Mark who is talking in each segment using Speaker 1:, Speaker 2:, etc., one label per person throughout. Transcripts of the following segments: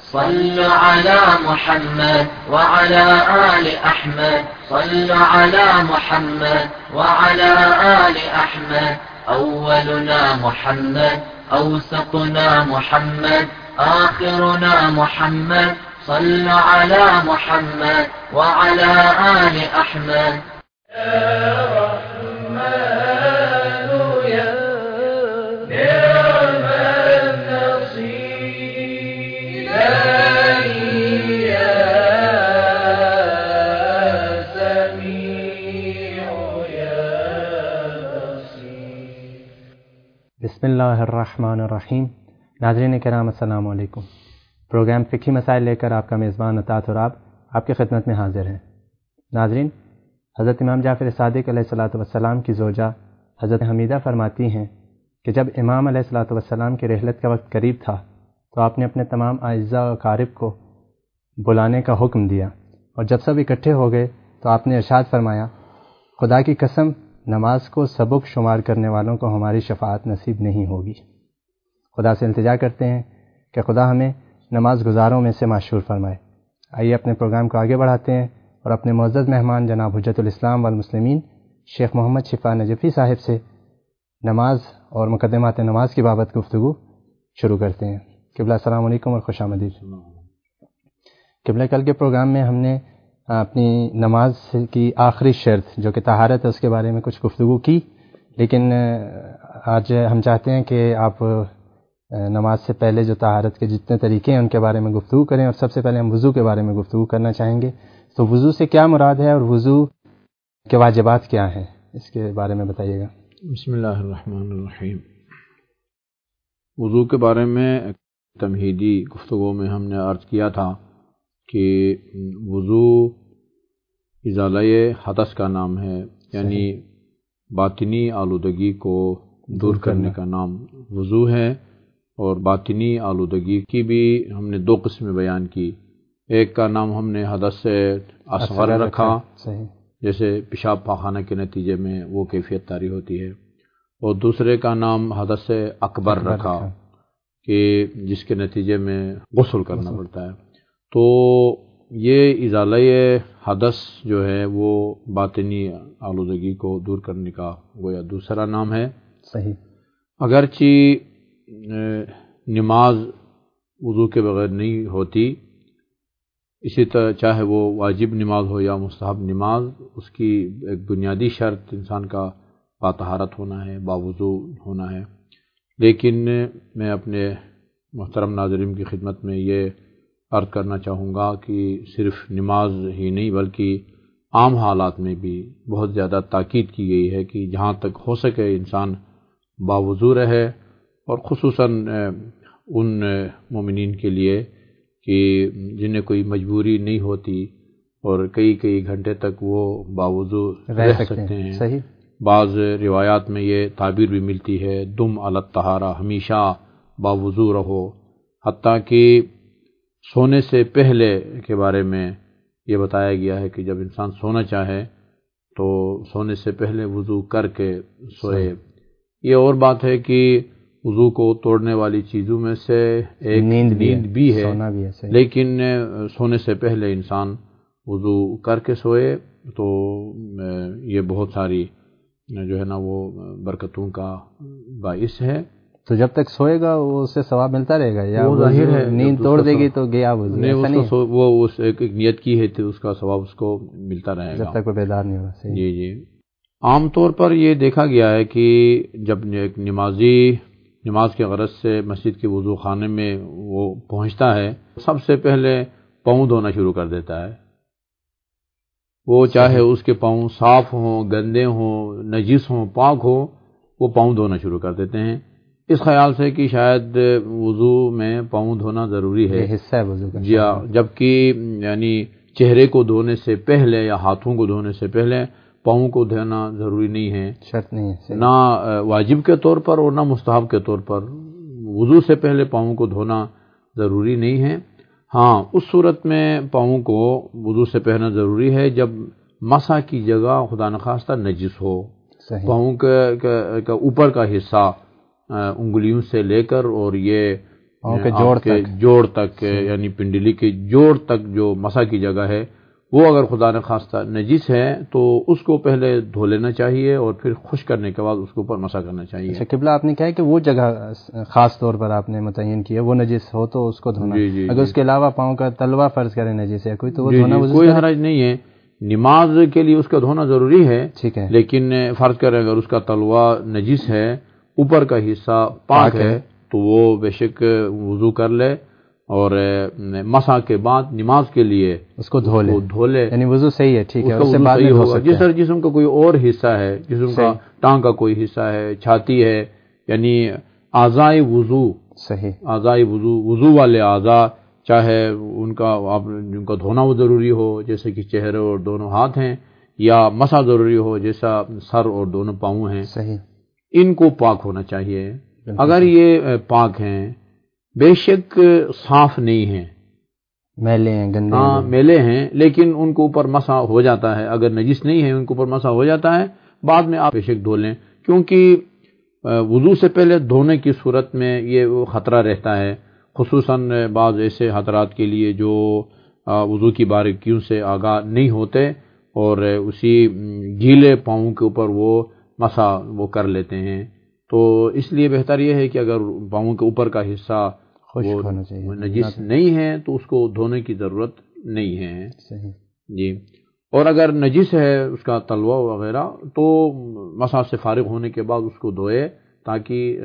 Speaker 1: صلوا على محمد وعلى آل أحمد. صلوا على محمد وعلى آل أحمد. أولنا محمد، أوسطنا محمد، آخرنا محمد. صلوا على محمد وعلى آل أحمد. يا رحمن يا نعم النصير، يا سميع يا بصير.
Speaker 2: بسم اللہ الرحمن الرحیم. ناظرین کرام السلام علیکم. پروگرام فقہی مسائل لے کر آپ کا میزبان عطاۃ الراب آپ کی خدمت میں حاضر ہے. ناظرین، حضرت امام جعفر صادق علیہ الصلاۃ والسلام کی زوجہ حضرت حمیدہ فرماتی ہیں کہ جب امام علیہ الصلاۃ والسلام کی رحلت کا وقت قریب تھا تو آپ نے اپنے تمام اعزاء و اقارب کو بلانے کا حکم دیا، اور جب سب اکٹھے ہو گئے تو آپ نے ارشاد فرمایا، خدا کی قسم نماز کو سبک شمار کرنے والوں کو ہماری شفاعت نصیب نہیں ہوگی. خدا سے التجا کرتے ہیں کہ خدا ہمیں نماز گزاروں میں سے معشور فرمائے. آئیے اپنے پروگرام کو آگے بڑھاتے ہیں اور اپنے معزز مہمان جناب حجت الاسلام والمسلمین شیخ محمد شفا نجفی صاحب سے نماز اور مقدمات نماز کی بابت گفتگو شروع کرتے ہیں. قبلہ السلام علیکم اور خوش آمدید. قبلہ کل کے پروگرام میں ہم نے اپنی نماز کی آخری شرط جو کہ طہارت ہے اس کے بارے میں کچھ گفتگو کی، لیکن آج ہم چاہتے ہیں کہ آپ نماز سے پہلے جو طہارت کے جتنے طریقے ہیں ان کے بارے میں گفتگو کریں، اور سب سے پہلے ہم وضو کے بارے میں گفتگو کرنا چاہیں گے. تو وضو سے کیا مراد ہے اور وضو کے واجبات کیا ہیں، اس کے بارے میں بتائیے گا.
Speaker 3: بسم اللہ الرحمن الرحیم. وضو کے بارے میں تمہیدی گفتگو میں ہم نے عرض کیا تھا کہ وضو ازالہ حدث کا نام ہے، یعنی باطنی آلودگی کو دور کرنے کا نام وضو ہے. اور باطنی آلودگی کی بھی ہم نے دو قسمیں بیان کی. ایک کا نام ہم نے حدث سے اصغر رکھا، جیسے پیشاب پاخانہ کے نتیجے میں وہ کیفیت طاری ہوتی ہے، اور دوسرے کا نام حدث سے اکبر رکھا کہ جس کے نتیجے میں غسل کرنا پڑتا ہے. تو یہ ازالہ حدث جو ہے وہ باطنی آلودگی کو دور کرنے کا گویا دوسرا نام ہے.
Speaker 2: صحیح.
Speaker 3: اگرچہ نماز وضو کے بغیر نہیں ہوتی، اسی طرح چاہے وہ واجب نماز ہو یا مستحب نماز، اس کی ایک بنیادی شرط انسان کا باطہارت ہونا ہے، باوضو ہونا ہے. لیکن میں اپنے محترم ناظرین کی خدمت میں یہ عرض کرنا چاہوں گا کہ صرف نماز ہی نہیں بلکہ عام حالات میں بھی بہت زیادہ تاکید کی گئی ہے کہ جہاں تک ہو سکے انسان باوضو رہے، اور خصوصاً ان مومنین کے لیے کہ جنہیں کوئی مجبوری نہیں ہوتی اور کئی گھنٹے تک وہ باوضو رہ سکتے ہیں.
Speaker 2: صحیح.
Speaker 3: بعض روایات میں یہ تعبیر بھی ملتی ہے، دم علی الطہارہ، ہمیشہ باوضو رہو. حتیٰ کہ سونے سے پہلے کے بارے میں یہ بتایا گیا ہے کہ جب انسان سونا چاہے تو سونے سے پہلے وضو کر کے سوئے. یہ اور بات ہے کہ وضو کو توڑنے والی چیزوں میں سے ایک نیند بھی ہے، لیکن سونے سے پہلے انسان وضو کر کے سوئے تو یہ بہت ساری جو ہے نا وہ برکتوں کا باعث ہے.
Speaker 2: تو جب تک سوئے گا وہ اسے ثواب ملتا رہے گا، یا وہ ظاہر ہے نیند توڑ دے گی تو گیا وضو؟
Speaker 3: نہیں، وہ اس ایک نیت کی ہے تو اس کا ثواب اس کو ملتا رہے گا
Speaker 2: جب تک وہ بیدار نہیں ہوگا.
Speaker 3: جی. عام طور پر یہ دیکھا گیا ہے کہ جب ایک نمازی نماز کے غرض سے مسجد کے وضو خانے میں وہ پہنچتا ہے، سب سے پہلے پاؤں دھونا شروع کر دیتا ہے. وہ چاہے اس کے پاؤں صاف ہوں، گندے ہوں، نجس ہوں، پاک ہوں، وہ پاؤں دھونا شروع کر دیتے ہیں اس خیال سے کہ شاید وضو میں پاؤں دھونا ضروری ہے،
Speaker 2: حصہ ہے وضو کا.
Speaker 3: جی ہاں، جبکہ یعنی چہرے کو دھونے سے پہلے یا ہاتھوں کو دھونے سے پہلے پاؤں کو دھونا ضروری نہیں ہے،
Speaker 2: شرط نہیں ہے،
Speaker 3: نہ واجب کے طور پر اور نہ مستحب کے طور پر. وضو سے پہلے پاؤں کو دھونا ضروری نہیں ہے. ہاں، اس صورت میں پاؤں کو وضو سے پہننا ضروری ہے جب مسح کی جگہ خدا نخواستہ نجس ہو. پاؤں کا اوپر کا حصہ انگلیوں سے لے کر اور یہ جوڑ تک یعنی پنڈلی کے جوڑ تک جو مسح کی جگہ ہے وہ اگر خدا نہ خواستہ نجس ہے تو اس کو پہلے دھو لینا چاہیے اور پھر خشک کرنے کے بعد اس کے اوپر مسح کرنا چاہیے.
Speaker 2: اچھا قبلہ آپ نے کہا کہ وہ جگہ خاص طور پر آپ نے متعین کیا وہ نجس ہو تو اس کو دھونا. اگر اس کے علاوہ پاؤں کا تلوا فرض کرے نجس ہے کوئی تو وہ دھونا
Speaker 3: کوئی حرج نہیں ہے. نماز کے لیے اس کا دھونا ضروری ہے,
Speaker 2: ٹھیک ہے,
Speaker 3: لیکن فرض کریں اگر اس کا تلوا نجس ہے اوپر کا حصہ پاک ہے تو وہ بے شک وضو کر لے اور مسح کے بعد نماز کے لیے
Speaker 2: اس کو دھو لے.
Speaker 3: یعنی
Speaker 2: وضو صحیح ہے, ٹھیک ہے, اس سے بعد میں ہو سکتا ہے.
Speaker 3: جس طرح جسم کا کوئی اور حصہ ہے, جسم کا ٹانگ کا کوئی حصہ ہے, چھاتی ہے, یعنی اعضائے وضو,
Speaker 2: صحیح
Speaker 3: اعضائے وضو والے اعضاء چاہے ان کا دھونا وہ ضروری ہو جیسے کہ چہرے اور دونوں ہاتھ ہیں, یا مسح ضروری ہو جیسا سر اور دونوں پاؤں ہیں,
Speaker 2: صحیح,
Speaker 3: ان کو پاک ہونا چاہیے. اگر یہ پاک ہیں بے شک صاف نہیں ہیں,
Speaker 2: میلے ہیں, گندے
Speaker 3: میلے ہیں, لیکن ان کو اوپر مسح ہو جاتا ہے. اگر نجس نہیں ہے ان کو اوپر مسح ہو جاتا ہے, بعد میں آپ بے شک دھو لیں, کیونکہ وضو سے پہلے دھونے کی صورت میں یہ خطرہ رہتا ہے, خصوصاً بعض ایسے حضرات کے لیے جو وضو کی باریکیوں سے آگاہ نہیں ہوتے اور اسی گیلے پاؤں کے اوپر وہ مسح وہ کر لیتے ہیں. تو اس لیے بہتر یہ ہے کہ اگر پاؤں کے اوپر کا حصہ وہ نجس نہیں ہے تو اس کو دھونے کی ضرورت نہیں ہے.
Speaker 2: صحیح
Speaker 3: جی. اور اگر نجس ہے اس کا تلوا وغیرہ تو مسح سے فارغ ہونے کے بعد اس کو دھوئے تاکہ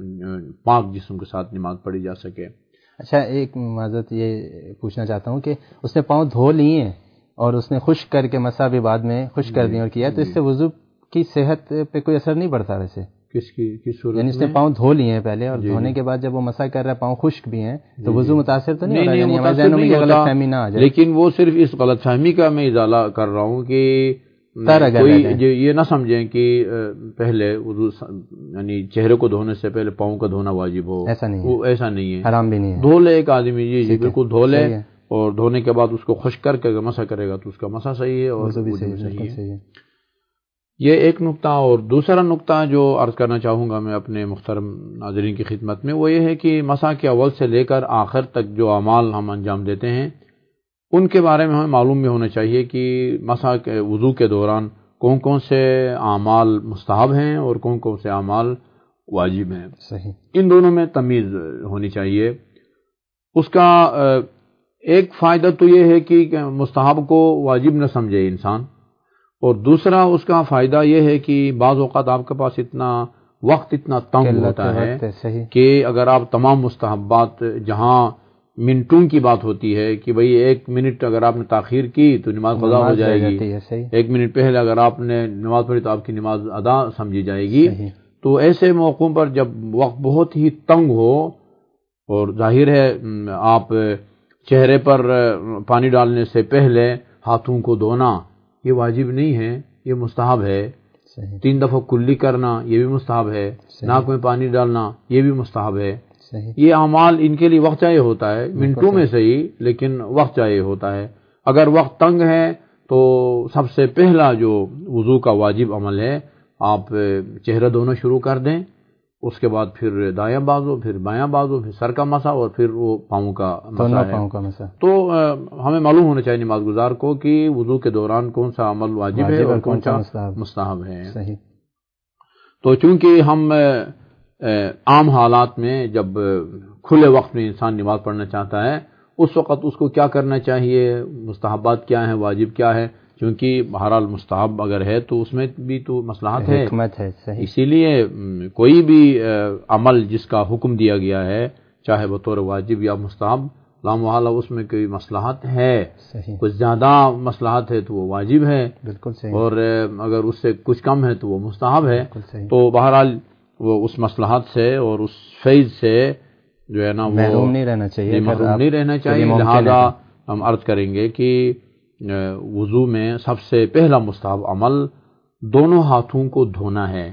Speaker 3: پاک جسم کے ساتھ نماز پڑھی جا سکے.
Speaker 2: اچھا ایک معذرت یہ پوچھنا چاہتا ہوں کہ اس نے پاؤں دھو لیے ہیں اور اس نے خشک کر کے مسح بھی بعد میں خشک کر دیا اور کیا, تو اس سے وضو کی صحت پہ کوئی اثر نہیں پڑتا ویسے؟
Speaker 3: کس صورت
Speaker 2: یعنی اس نے پاؤں دھو لیے ہیں پہلے اور دھونے کے بعد جب وہ مسح کر رہا ہے پاؤں خشک بھی ہیں تو وضو متاثر تو نہیں ہو رہا؟ یعنی ہمارے ذہنوں میں یہ غلط فہمی نہ آ جائے.
Speaker 3: لیکن وہ صرف اس غلط فہمی کا میں ازالہ کر رہا ہوں کہ کوئی یہ نہ سمجھیں کہ پہلے وضو یعنی چہرے کو دھونے سے پہلے پاؤں کا دھونا واجب ہو,
Speaker 2: ایسا نہیں ہے,
Speaker 3: وہ ایسا نہیں ہے,
Speaker 2: حرام بھی نہیں ہے.
Speaker 3: دھو لے ایک آدمی, جی بالکل دھو لے اور دھونے کے بعد اس کو خشک کر کے مسح کرے گا تو اس کا مسح صحیح ہے اور وضو بھی صحیح ہے. یہ ایک نقطہ. اور دوسرا نقطہ جو عرض کرنا چاہوں گا میں اپنے محترم ناظرین کی خدمت میں وہ یہ ہے کہ مسح کے اول سے لے کر آخر تک جو اعمال ہم انجام دیتے ہیں ان کے بارے میں ہمیں معلوم بھی ہونا چاہیے کہ مسح کے وضو کے دوران کون کون سے اعمال مستحب ہیں اور کون کون سے اعمال واجب ہیں.
Speaker 2: صحیح,
Speaker 3: ان دونوں میں تمیز ہونی چاہیے. اس کا ایک فائدہ تو یہ ہے کہ مستحب کو واجب نہ سمجھے انسان, اور دوسرا اس کا فائدہ یہ ہے کہ بعض اوقات آپ کے پاس وقت اتنا تنگ ہوتا ہے کہ اگر آپ تمام مستحبات جہاں منٹوں کی بات ہوتی ہے کہ بھئی 1 منٹ اگر آپ نے تاخیر کی تو نماز قضا ہو جائے گی, 1 منٹ پہلے اگر آپ نے نماز پڑھی تو آپ کی نماز ادا سمجھی جائے گی. تو ایسے موقعوں پر جب وقت بہت ہی تنگ ہو اور ظاہر ہے آپ چہرے پر پانی ڈالنے سے پہلے ہاتھوں کو دھونا یہ واجب نہیں ہے, یہ مستحب ہے. 3 دفعہ کلی کرنا یہ بھی مستحب ہے. ناک میں پانی ڈالنا یہ بھی مستحب ہے. یہ اعمال ان کے لیے وقت چاہیے ہوتا ہے, منٹوں میں صحیح لیکن وقت چاہیے ہوتا ہے. اگر وقت تنگ ہے تو سب سے پہلا جو وضو کا واجب عمل ہے آپ چہرہ دھونا شروع کر دیں, اس کے بعد پھر دایاں بازو, پھر بایاں بازو, پھر سر کا مسح اور پھر وہ پاؤں کا مسح. تو ہمیں معلوم ہونا چاہیے نماز گزار کو کہ وضو کے دوران کون سا عمل واجب ہے اور کون سا مستحب ہے.
Speaker 2: صحیح.
Speaker 3: تو چونکہ ہم عام حالات میں جب کھلے وقت میں انسان نماز پڑھنا چاہتا ہے اس وقت اس کو کیا کرنا چاہیے, مستحبات کیا ہیں, واجب کیا ہے, کیونکہ بہرحال مستحب اگر ہے تو اس میں بھی تو مصلحت ہے,
Speaker 2: حکمت ہے.
Speaker 3: اسی لیے کوئی بھی عمل جس کا حکم دیا گیا ہے چاہے بطور واجب یا مستحب لامحالہ اس میں کوئی مصلحت ہے. کچھ زیادہ مصلحت ہے تو وہ واجب ہے,
Speaker 2: بالکل صحیح,
Speaker 3: اور اگر اس سے کچھ کم ہے تو وہ مستحب ہے. تو بہرحال وہ اس مصلحت سے اور اس فیض سے جو ہے نا وہ
Speaker 2: محروم نہیں رہنا چاہیے,
Speaker 3: لہذا ہم عرض کریں گے کہ وضو میں سب سے پہلا مستحب عمل دونوں ہاتھوں کو دھونا ہے.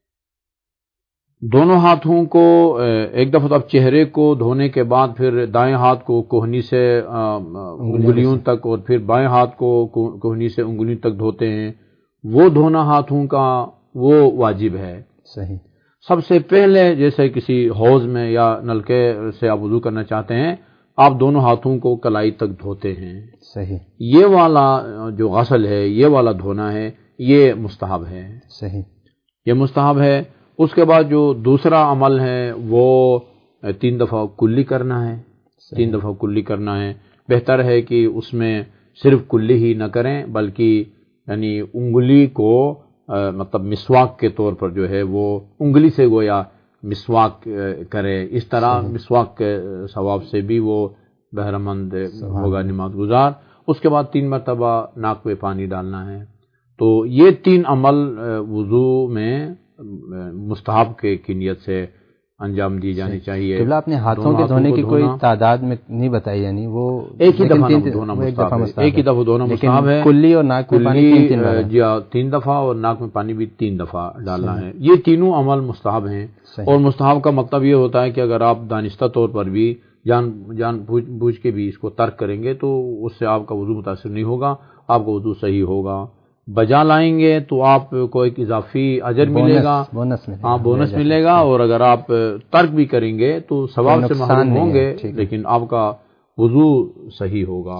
Speaker 3: دونوں ہاتھوں کو ایک دفعہ تو اب چہرے کو دھونے کے بعد پھر دائیں ہاتھ کو کوہنی سے انگلیوں تک اور پھر بائیں ہاتھ کو کوہنی سے انگلیوں تک دھوتے ہیں. وہ دھونا ہاتھوں کا وہ واجب ہے.
Speaker 2: صحیح.
Speaker 3: سب سے پہلے جیسے کسی حوض میں یا نلکے سے آپ وضو کرنا چاہتے ہیں، آپ دونوں ہاتھوں کو کلائی تک دھوتے ہیں.
Speaker 2: صحیح.
Speaker 3: یہ والا جو غسل ہے، یہ والا دھونا ہے، یہ مستحب ہے.
Speaker 2: صحیح.
Speaker 3: یہ مستحب ہے. اس کے بعد جو دوسرا عمل ہے وہ 3 دفعہ کلی کرنا ہے. 3 دفعہ کلی کرنا ہے. بہتر ہے کہ اس میں صرف کلی ہی نہ کریں، بلکہ یعنی انگلی کو مطلب مسواک کے طور پر جو ہے وہ انگلی سے گویا مسواک کرے. اس طرح مسواک کے ثواب سے بھی وہ بہرہ مند ہوگا نماز گزار. اس کے بعد 3 مرتبہ ناک پہ پانی ڈالنا ہے. تو یہ 3 عمل وضو میں مستحب کی نیت سے انجام دی جانی چاہیے.
Speaker 2: قبلہ اپنے ہاتھوں کے دھونے کی کوئی تعداد میں نہیں بتائی، یعنی وہ
Speaker 3: ایک ہی دفعہ دھونا مستحب ہے. ایک ہی دفعہ دھونا مستحب ہے.
Speaker 2: کلی اور ناک میں پانی
Speaker 3: 3 دفعہ اور ناک میں پانی بھی 3 دفعہ ڈالنا ہے. یہ تینوں عمل مستحب ہیں. اور مستحب کا مطلب یہ ہوتا ہے کہ اگر آپ دانستہ طور پر بھی جان بوجھ کے بھی اس کو ترک کریں گے تو اس سے آپ کا وضو متاثر نہیں ہوگا، آپ کا وضو صحیح ہوگا. بجا لائیں گے تو آپ کو ایک اضافی اجر ملے گا، بونس ملے گا. اور اگر آپ ترک بھی کریں گے تو ثواب سے محروم ہوں گے، لیکن آپ کا وضو صحیح ہوگا.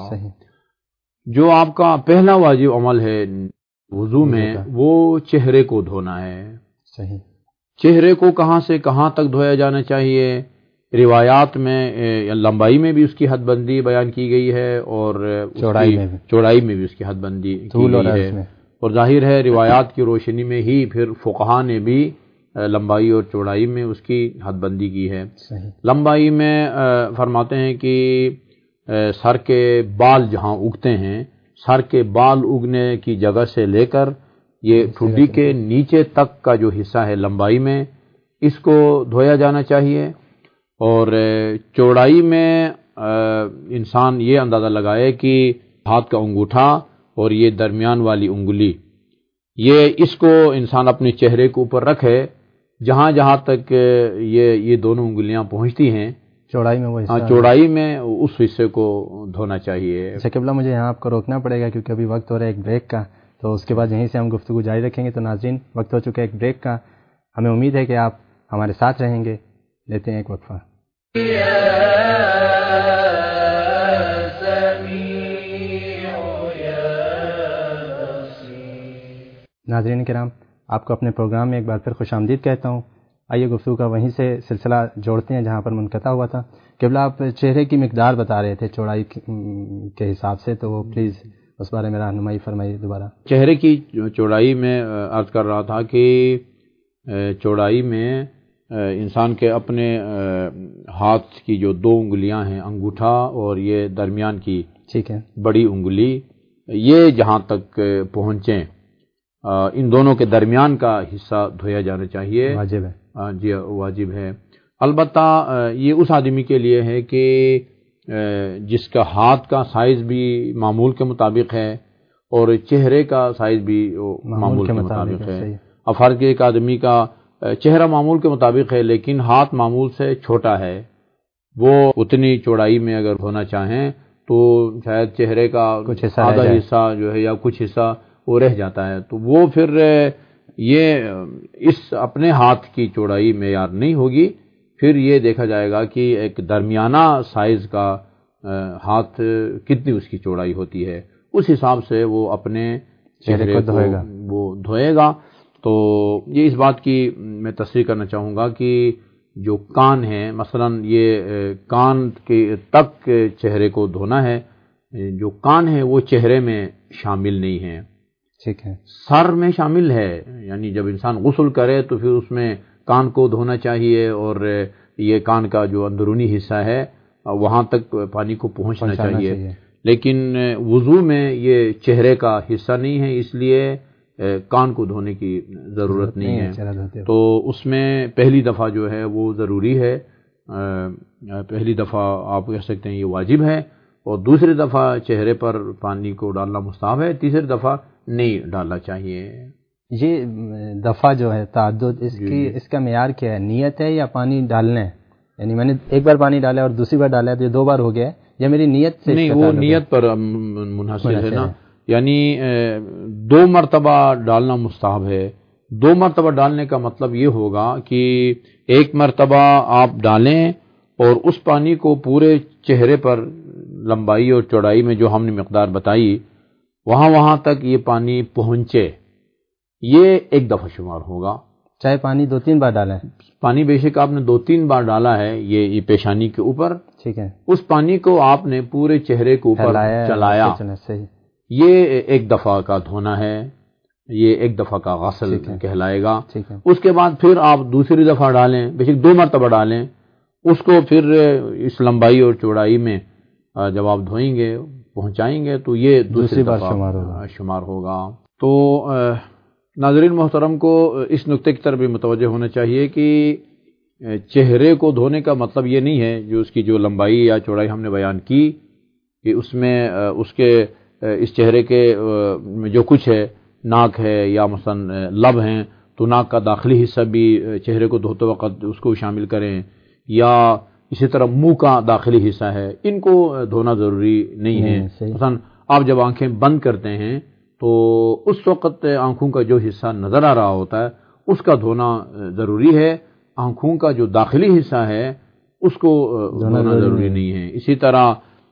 Speaker 3: جو آپ کا پہلا واجب عمل ہے وضو میں وہ چہرے کو دھونا ہے.
Speaker 2: صحیح. چہرے
Speaker 3: کو کہاں سے کہاں تک دھویا جانا چاہیے؟ روایات میں لمبائی میں بھی اس کی حد بندی بیان کی گئی ہے اور چوڑائی میں بھی اس کی حد بندی کی گئی ہے. اور ظاہر ہے روایات کی روشنی میں ہی پھر فقہا نے بھی لمبائی اور چوڑائی میں اس کی حد بندی کی ہے. لمبائی میں فرماتے ہیں کہ سر کے بال جہاں اگتے ہیں، سر کے بال اگنے کی جگہ سے لے کر یہ ٹھڈی کے نیچے تک کا جو حصہ ہے لمبائی میں، اس کو دھویا جانا چاہیے. اور چوڑائی میں انسان یہ اندازہ لگائے کہ ہاتھ کا انگوٹھا اور یہ درمیان والی انگلی، یہ اس کو انسان اپنے چہرے کے اوپر رکھے جہاں جہاں تک یہ دونوں انگلیاں پہنچتی ہیں.
Speaker 2: چوڑائی میں وہ
Speaker 3: چوڑائی میں اس حصے کو دھونا چاہیے.
Speaker 2: اچھا قبلہ، مجھے یہاں آپ کو روکنا پڑے گا کیونکہ ابھی وقت ہو رہا ہے ایک بریک کا، تو اس کے بعد یہیں سے ہم گفتگو جاری رکھیں گے. تو ناظرین، وقت ہو چکا ہے ایک بریک کا. ہمیں امید ہے کہ آپ ہمارے ساتھ رہیں گے. لیتے ہیں ایک وقفہ. ناظرین کرام، آپ کو اپنے پروگرام میں ایک بار پھر خوش آمدید کہتا ہوں. آئیے گفتگو کا وہیں سے سلسلہ جوڑتے ہیں جہاں پر منقطع ہوا تھا. قبلہ، آپ چہرے کی مقدار بتا رہے تھے چوڑائی کے حساب سے، تو وہ پلیز اس بارے میں رہنمائی فرمائیے دوبارہ.
Speaker 3: چہرے کی چوڑائی میں عرض کر رہا تھا کہ چوڑائی میں انسان کے اپنے ہاتھ کی جو 2 انگلیاں ہیں، انگوٹھا اور یہ درمیان کی
Speaker 2: ٹھیک ہے
Speaker 3: بڑی انگلی، یہ جہاں تک پہنچیں ان دونوں کے درمیان کا حصہ دھویا جانا چاہیے.
Speaker 2: واجب ہے.
Speaker 3: جی واجب ہے. البتہ یہ اس آدمی کے لیے ہے کہ جس کا ہاتھ کا سائز بھی معمول کے مطابق ہے اور چہرے کا سائز بھی معمول کے مطابق ہے. اب فرض ایک آدمی کا چہرہ معمول کے مطابق ہے لیکن ہاتھ معمول سے چھوٹا ہے، وہ اتنی چوڑائی میں اگر ہونا چاہیں تو شاید چہرے کا آدھا حصہ جو ہے یا کچھ حصہ وہ رہ جاتا ہے، تو وہ پھر یہ اس اپنے ہاتھ کی چوڑائی معیار نہیں ہوگی. پھر یہ دیکھا جائے گا کہ ایک درمیانہ سائز کا ہاتھ کتنی اس کی چوڑائی ہوتی ہے، اس حساب سے وہ اپنے چہرے کو دھوئے گا. تو یہ اس بات کی میں تصریح کرنا چاہوں گا کہ جو کان ہیں، مثلا یہ کان کے تک چہرے کو دھونا ہے، جو کان ہے وہ چہرے میں شامل نہیں ہے.
Speaker 2: ٹھیک ہے. سر
Speaker 3: میں شامل ہے، یعنی جب انسان غسل کرے تو پھر اس میں کان کو دھونا چاہیے اور یہ کان کا جو اندرونی حصہ ہے وہاں تک پانی کو پہنچنا چاہیے. لیکن وضو میں یہ چہرے کا حصہ نہیں ہے، اس لیے کان کو دھونے کی ضرورت نہیں ہے. تو اس میں پہلی دفعہ جو ہے وہ ضروری ہے، پہلی دفعہ آپ کہہ سکتے ہیں یہ واجب ہے، اور دوسری دفعہ چہرے پر پانی کو ڈالنا مستحب ہے، تیسری دفعہ نہیں ڈالنا چاہیے.
Speaker 2: یہ دفعہ جو ہے تعدد، اس کا معیار کیا ہے؟ نیت ہے یا پانی ڈالنا ہے؟ یعنی میں نے ایک بار پانی ڈالا اور دوسری بار ڈالا ہے تو یہ 2 بار ہو گیا ہے، یا میری نیت سے؟
Speaker 3: نہیں، وہ نیت پر منحصر ہے نا. یعنی 2 مرتبہ ڈالنا مستحب ہے 2 مرتبہ ڈالنے کا مطلب یہ ہوگا کہ ایک مرتبہ آپ ڈالیں اور اس پانی کو پورے چہرے پر لمبائی اور چوڑائی میں جو ہم نے مقدار بتائی وہاں تک یہ پانی پہنچے، یہ ایک دفعہ شمار ہوگا.
Speaker 2: چاہے پانی 2-3 بار ڈالیں،
Speaker 3: پانی بے شک آپ نے 2-3 بار ڈالا ہے یہ پیشانی کے اوپر،
Speaker 2: ٹھیک ہے،
Speaker 3: اس پانی کو آپ نے پورے چہرے کے اوپر چلایا، یہ ایک دفعہ کا دھونا ہے، یہ ایک دفعہ کا غسل کہلائے گا. اس کے بعد پھر آپ دوسری دفعہ ڈالیں، بے شک 2 مرتبہ ڈالیں، اس کو پھر اس لمبائی اور چوڑائی میں جب آپ دھوئیں گے پہنچائیں گے تو یہ دوسری بار شمار ہوگا. تو ناظرین محترم کو اس نقطے کی طرف بھی متوجہ ہونا چاہیے کہ چہرے کو دھونے کا مطلب یہ نہیں ہے جو اس کی جو لمبائی یا چوڑائی ہم نے بیان کی کہ اس میں اس کے اس چہرے کے جو کچھ ہے، ناک ہے یا مثلا لب ہیں، تو ناک کا داخلی حصہ بھی چہرے کو دھوتے وقت اس کو شامل کریں، یا اسی طرح منہ کا داخلی حصہ ہے، ان کو دھونا ضروری نہیں ہے. مثلا آپ جب آنکھیں بند کرتے ہیں تو اس وقت آنکھوں کا جو حصہ نظر آ رہا ہوتا ہے اس کا دھونا ضروری ہے، آنکھوں کا جو داخلی حصہ ہے اس کو دھونا ضروری نہیں ہے. اسی طرح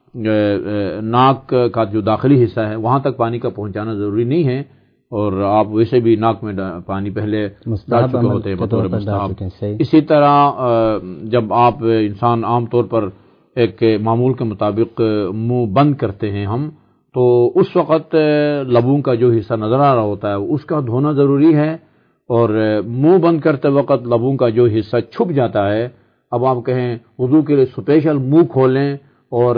Speaker 3: ناک کا جو داخلی حصہ ہے وہاں تک پانی کا پہنچانا ضروری نہیں ہے، اور آپ ویسے بھی ناک میں پانی پہلے ڈال چکے ہوتے ہیں بطور مستحب. اسی طرح جب آپ انسان عام طور پر ایک معمول کے مطابق منہ بند کرتے ہیں ہم، تو اس وقت لبوں کا جو حصہ نظر آ رہا ہوتا ہے اس کا دھونا ضروری ہے، اور منہ بند کرتے وقت لبوں کا جو حصہ چھپ جاتا ہے، اب آپ کہیں وضو کے لیے اسپیشل منہ کھولیں اور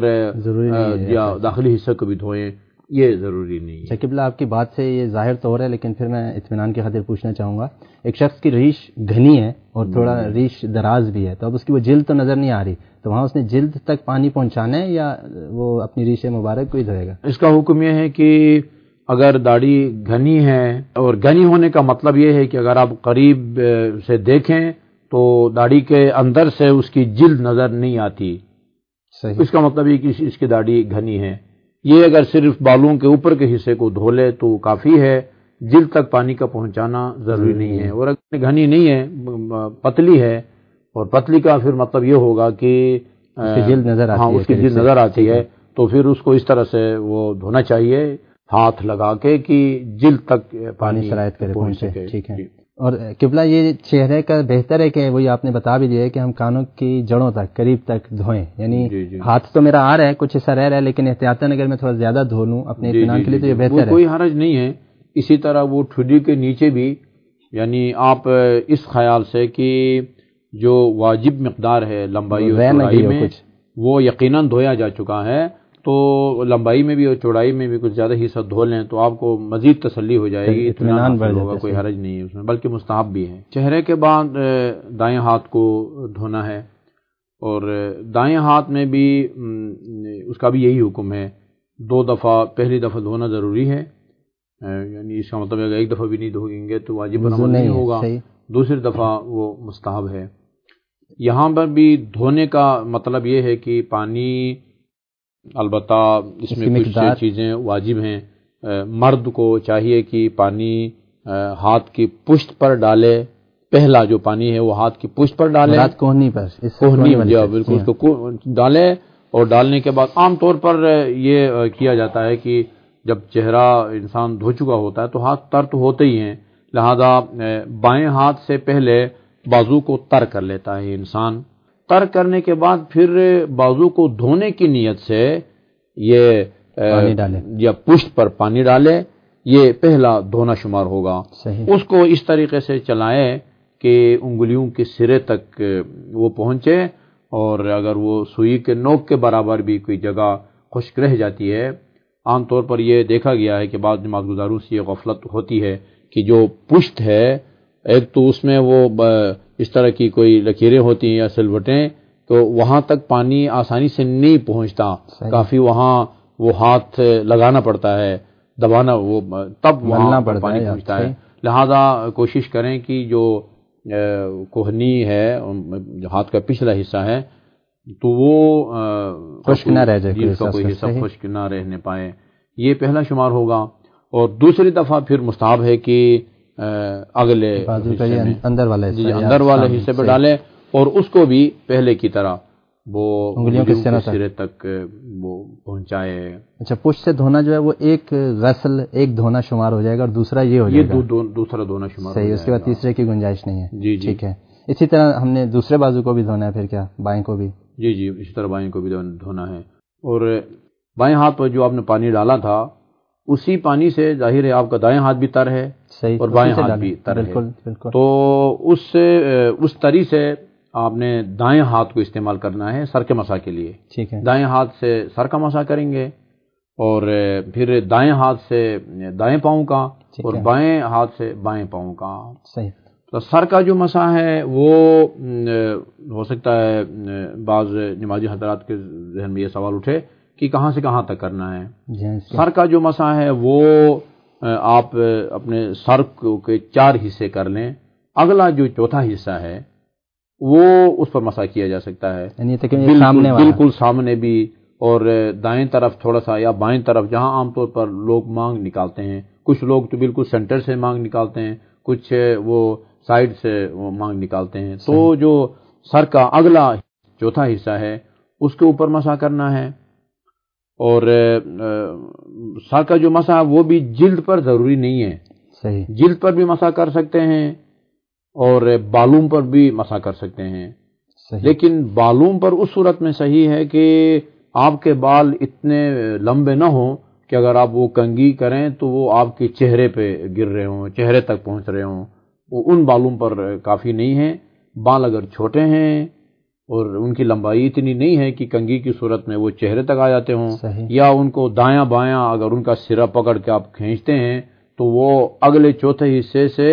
Speaker 3: یا داخلی حصہ کو بھی دھوئیں، یہ ضروری نہیں ہے.
Speaker 2: قبلہ آپ کی بات سے یہ ظاہر تو ہو رہا ہے، لیکن پھر میں اطمینان کی خاطر پوچھنا چاہوں گا، ایک شخص کی ریش گھنی ہے اور تھوڑا ریش دراز بھی ہے، تو اب اس کی وہ جلد تو نظر نہیں آ رہی، تو وہاں اس نے جلد تک پانی پہنچانا ہے یا وہ اپنی ریش مبارک کو ہی دھوئے گا؟
Speaker 3: اس کا حکم یہ ہے کہ اگر داڑھی گھنی ہے، اور گھنی ہونے کا مطلب یہ ہے کہ اگر آپ قریب سے دیکھیں تو داڑھی کے اندر سے اس کی جلد نظر نہیں آتی،
Speaker 2: صحیح،
Speaker 3: اس کا مطلب یہ کہ اس کی داڑھی گھنی ہے. یہ اگر صرف بالوں کے اوپر کے حصے کو دھو لے تو کافی ہے، جلد تک پانی کا پہنچانا ضروری نہیں ہے. اور اگر گھنی نہیں ہے، پتلی ہے، اور پتلی کا پھر مطلب یہ ہوگا کہ
Speaker 2: اس کی جلد نظر آتی ہے،
Speaker 3: اس کی جلد نظر آتی ہے، تو پھر اس کو اس طرح سے وہ دھونا چاہیے ہاتھ لگا کے کہ جلد تک
Speaker 2: پانی سرایت کرے پہنچے. ٹھیک ہے. اور قبلہ یہ چہرے کا بہتر ہے کہ وہی آپ نے بتا بھی دیا ہے کہ ہم کانوں کی جڑوں تک قریب تک دھوئیں، یعنی ہاتھ تو میرا آ رہا ہے، کچھ حصہ رہ رہا ہے، لیکن احتیاطاً اگر میں تھوڑا زیادہ دھو لوں اپنے اطمینان کے لیے تو یہ بہتر ہے،
Speaker 3: کوئی حرج نہیں ہے. اسی طرح وہ ٹھڈی کے نیچے بھی، یعنی آپ اس خیال سے کہ جو واجب مقدار ہے لمبائی اور چوڑائی میں وہ یقیناً دھویا جا چکا ہے، تو لمبائی میں بھی اور چوڑائی میں بھی کچھ زیادہ حصہ دھو لیں تو آپ کو مزید تسلی ہو جائے گی، اطمینان بڑھ ہوگا، کوئی حرج نہیں ہے اس میں، بلکہ مستحب بھی ہے. چہرے کے بعد دائیں ہاتھ کو دھونا ہے، اور دائیں ہاتھ میں بھی اس کا بھی یہی حکم ہے، 2 دفعہ، پہلی دفعہ دھونا ضروری ہے، یعنی اس کا مطلب اگر ایک دفعہ بھی نہیں دھوئیں گے تو واجب پر عمل نہیں ہوگا، دوسری دفعہ وہ مستحب ہے. یہاں پر بھی دھونے کا مطلب یہ ہے کہ پانی، البتہ اس میں کچھ چیزیں واجب ہیں. مرد کو چاہیے کہ پانی ہاتھ کی پشت پر ڈالے، پہلا جو پانی ہے وہ ہاتھ کی پشت پر ڈالے،
Speaker 2: کوہنی پر،
Speaker 3: بالکل اس کو ڈالے، اور ڈالنے کے بعد عام طور پر یہ کیا جاتا ہے کہ جب چہرہ انسان دھو چکا ہوتا ہے تو ہاتھ تر تو ہوتے ہی ہیں، لہذا بائیں ہاتھ سے پہلے بازو کو تر کر لیتا ہے انسان. تر کرنے کے بعد پھر بازو کو دھونے کی نیت سے یہ
Speaker 2: پانی ڈالے
Speaker 3: یا پشت پر پانی ڈالے، یہ پہلا دھونا شمار ہوگا. اس کو اس طریقے سے چلائے کہ انگلیوں کے سرے تک وہ پہنچے، اور اگر وہ سوئی کے نوک کے برابر بھی کوئی جگہ خشک رہ جاتی ہے، عام طور پر یہ دیکھا گیا ہے کہ بعض نماز گزاروں سے یہ غفلت ہوتی ہے کہ جو پشت ہے ایک تو اس میں وہ اس طرح کی کوئی لکیریں ہوتی ہیں یا سلوٹیں، تو وہاں تک پانی آسانی سے نہیں پہنچتا، کافی وہاں وہ ہاتھ لگانا پڑتا ہے، دبانا، وہ تب وہاں پانی پہنچتا ہے. لہذا کوشش کریں کہ جو کوہنی ہے، جو ہاتھ کا پچھلا حصہ ہے، تو وہ
Speaker 2: خشک نہ رہ جائے،
Speaker 3: کوئی حصہ خشک نہ رہنے پائے. یہ پہلا شمار ہوگا. اور دوسری دفعہ پھر مستحب ہے کہ اگلے
Speaker 2: بازو کا یہ اندر والا حصہ،
Speaker 3: جی اندر والے حصے پہ ڈالیں اور اس کو بھی پہلے کی طرح وہ
Speaker 2: انگلیوں کے
Speaker 3: سرے تک وہ پہنچائے.
Speaker 2: اچھا، پشت سے دھونا جو ہے وہ ایک غسل، ایک دھونا شمار ہو جائے گا اور دوسرا یہ ہو جائے گا،
Speaker 3: یہ دوسرا دھونا شمار
Speaker 2: صحیح. اس کے بعد تیسرے کی گنجائش نہیں ہے.
Speaker 3: جی
Speaker 2: ٹھیک ہے. اسی طرح ہم نے دوسرے بازو کو بھی دھونا ہے، پھر کیا بائیں کو بھی؟
Speaker 3: جی اسی طرح بائیں کو بھی دھونا ہے. اور بائیں ہاتھ پر جو آپ نے پانی ڈالا تھا اسی پانی سے ظاہر ہے آپ کا دائیں ہاتھ بھی تر ہے
Speaker 2: صحیح،
Speaker 3: اور بائیں ہاتھ بھی تر ہے.
Speaker 2: بالکل.
Speaker 3: تو اس طری سے آپ نے دائیں ہاتھ کو استعمال کرنا ہے سر کے مسح کے لیے.
Speaker 2: ٹھیک ہے.
Speaker 3: دائیں ہاتھ سے سر کا مسح کریں گے اور پھر دائیں ہاتھ سے دائیں پاؤں کا اور بائیں ہاتھ سے بائیں پاؤں کا.
Speaker 2: صحیح.
Speaker 3: تو سر کا جو مسح ہے وہ ہو سکتا ہے بعض نمازی حضرات کے ذہن میں یہ سوال اٹھے کہ کہاں سے کہاں تک کرنا ہے. سر کا جو مسح ہے وہ آپ اپنے سر کے 4 حصے کر لیں. اگلا جو چوتھا حصہ ہے وہ اس پر مسح کیا جا سکتا ہے، بالکل سامنے بھی، اور دائیں طرف تھوڑا سا یا بائیں طرف جہاں عام طور پر لوگ مانگ نکالتے ہیں. کچھ لوگ تو بالکل سینٹر سے مانگ نکالتے ہیں، کچھ وہ سائڈ سے وہ مانگ نکالتے ہیں. تو جو سر کا اگلا چوتھا حصہ ہے اس کے اوپر مسح کرنا ہے. اور سر کا جو مسح وہ بھی جلد پر ضروری نہیں ہے.
Speaker 2: صحیح.
Speaker 3: جلد پر بھی مسح کر سکتے ہیں اور بالوں پر بھی مسح کر سکتے ہیں.
Speaker 2: صحیح.
Speaker 3: لیکن بالوں پر اس صورت میں صحیح ہے کہ آپ کے بال اتنے لمبے نہ ہوں کہ اگر آپ وہ کنگھی کریں تو وہ آپ کے چہرے پہ گر رہے ہوں، چہرے تک پہنچ رہے ہوں. وہ ان بالوں پر کافی نہیں ہے. بال اگر چھوٹے ہیں اور ان کی لمبائی اتنی نہیں ہے کہ کنگھی کی صورت میں وہ چہرے تک آ جاتے ہوں، یا ان کو دایاں بایاں اگر ان کا سرا پکڑ کے آپ کھینچتے ہیں تو وہ اگلے چوتھے حصے سے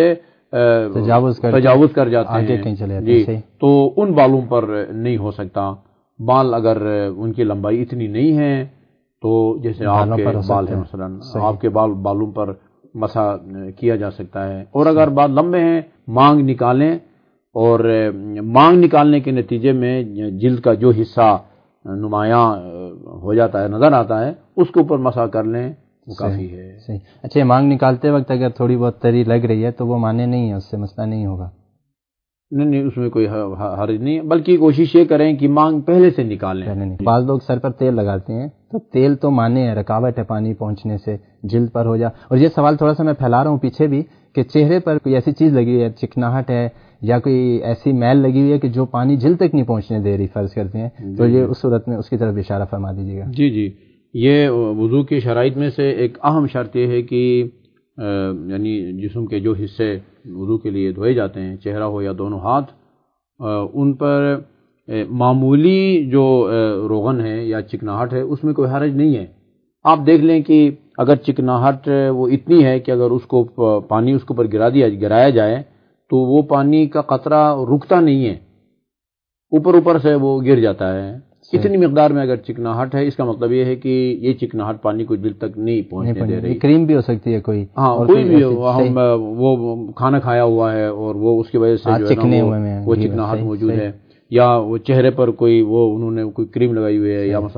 Speaker 3: تجاوز کر جاتے ہیں. جی تو ان بالوں پر نہیں ہو سکتا. بال اگر ان کی لمبائی اتنی نہیں ہے تو جیسے آپ کے بال ہیں مثلا آپ کے بالوں پر مسح کیا جا سکتا ہے. اور اگر بال لمبے ہیں مانگ نکالیں اور مانگ نکالنے کے نتیجے میں جلد کا جو حصہ نمایاں ہو جاتا ہے، نظر آتا ہے، اس کے اوپر مسح کر لیں، وہ کافی ہے.
Speaker 2: صحیح. اچھا، یہ مانگ نکالتے وقت اگر تھوڑی بہت تری لگ رہی ہے تو وہ مانے نہیں ہے، اس سے مسئلہ نہیں ہوگا؟
Speaker 3: نہیں، اس میں کوئی حرج نہیں ہے، بلکہ کوشش یہ کریں کہ مانگ پہلے سے نکالیں.
Speaker 2: بعض لوگ سر پر تیل لگاتے ہیں تو تیل تو مانے ہے، رکاوٹ ہے پانی پہنچنے سے، جلد پر ہو جا. اور یہ سوال تھوڑا سا میں پھیلا رہا ہوں پیچھے بھی کہ چہرے پر کوئی ایسی چیز لگی ہے، چکناہٹ ہے یا کوئی ایسی میل لگی ہوئی ہے کہ جو پانی جلد تک نہیں پہنچنے دے رہی، فرض کرتے ہیں تو یہ اس صورت میں اس کی طرف اشارہ فرما دیجیے گا.
Speaker 3: جی یہ وضو کی شرائط میں سے ایک اہم شرط یہ ہے کہ یعنی جسم کے جو حصے وضو کے لیے دھوئے جاتے ہیں، چہرہ ہو یا دونوں ہاتھ، ان پر معمولی جو روغن ہے یا چکناہٹ ہے اس میں کوئی حرج نہیں ہے. آپ دیکھ لیں کہ اگر چکناہٹ وہ اتنی ہے کہ اگر اس کو پانی اس کے اوپر گرایا جائے تو وہ پانی کا قطرہ رکتا نہیں ہے، اوپر سے وہ گر جاتا ہے. اتنی مقدار میں اگر چکناہٹ ہے اس کا مطلب یہ ہے کہ یہ چکناہٹ پانی کو جلد تک نہیں پہنچنے دے رہی.
Speaker 2: کریم بھی ہو سکتی ہے کوئی،
Speaker 3: ہاں کوئی بھی وہ کھانا کھایا ہوا ہے اور وہ اس کی وجہ سے جو ہے وہ چکناہٹ موجود ہے، یا وہ چہرے پر کوئی انہوں نے کوئی کریم لگائی ہوئی ہے یا مثلا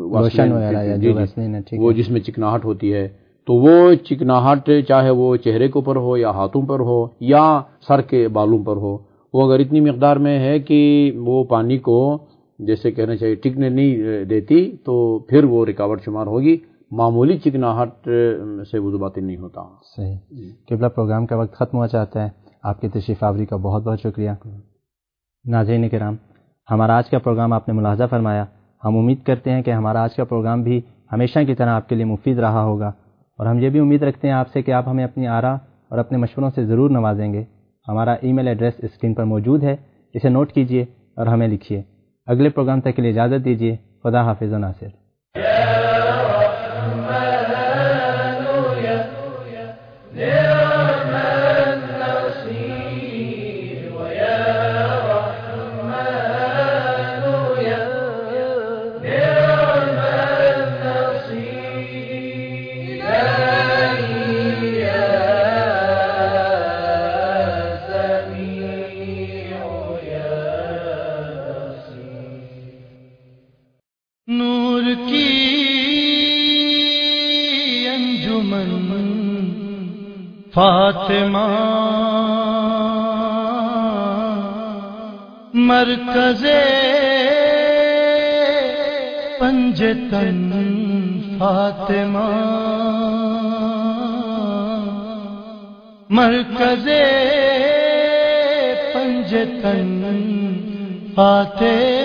Speaker 3: وہ جس میں چکناہٹ ہوتی ہے، تو وہ چکناہٹ چاہے وہ چہرے کے اوپر ہو یا ہاتھوں پر ہو یا سر کے بالوں پر ہو، وہ اگر اتنی مقدار میں ہے کہ وہ پانی کو جیسے کہنا چاہیے ٹکنے نہیں دیتی تو پھر وہ رکاوٹ شمار ہوگی. معمولی چکناہٹ سے وضو باطل نہیں ہوتا.
Speaker 2: صحیح. قبلہ پروگرام کا وقت ختم ہو جاتا ہے. آپ کی تشریف آوری کا بہت بہت شکریہ. ناظرین کرام، ہمارا آج کا پروگرام آپ نے ملاحظہ فرمایا. ہم امید کرتے ہیں کہ ہمارا آج کا پروگرام بھی ہمیشہ کی طرح آپ کے لیے مفید رہا ہوگا، اور ہم یہ بھی امید رکھتے ہیں آپ سے کہ آپ ہمیں اپنی آراء اور اپنے مشوروں سے ضرور نوازیں گے. ہمارا ای میل ایڈریس اسکرین پر موجود ہے، اسے نوٹ کیجئے اور ہمیں لکھیے. اگلے پروگرام تک کے لیے اجازت دیجیے. خدا حافظ و ناصر.
Speaker 1: نور کی
Speaker 4: فاطمہ مرکز پنجتن فاطمہ مرکز پنجتن فاطمہ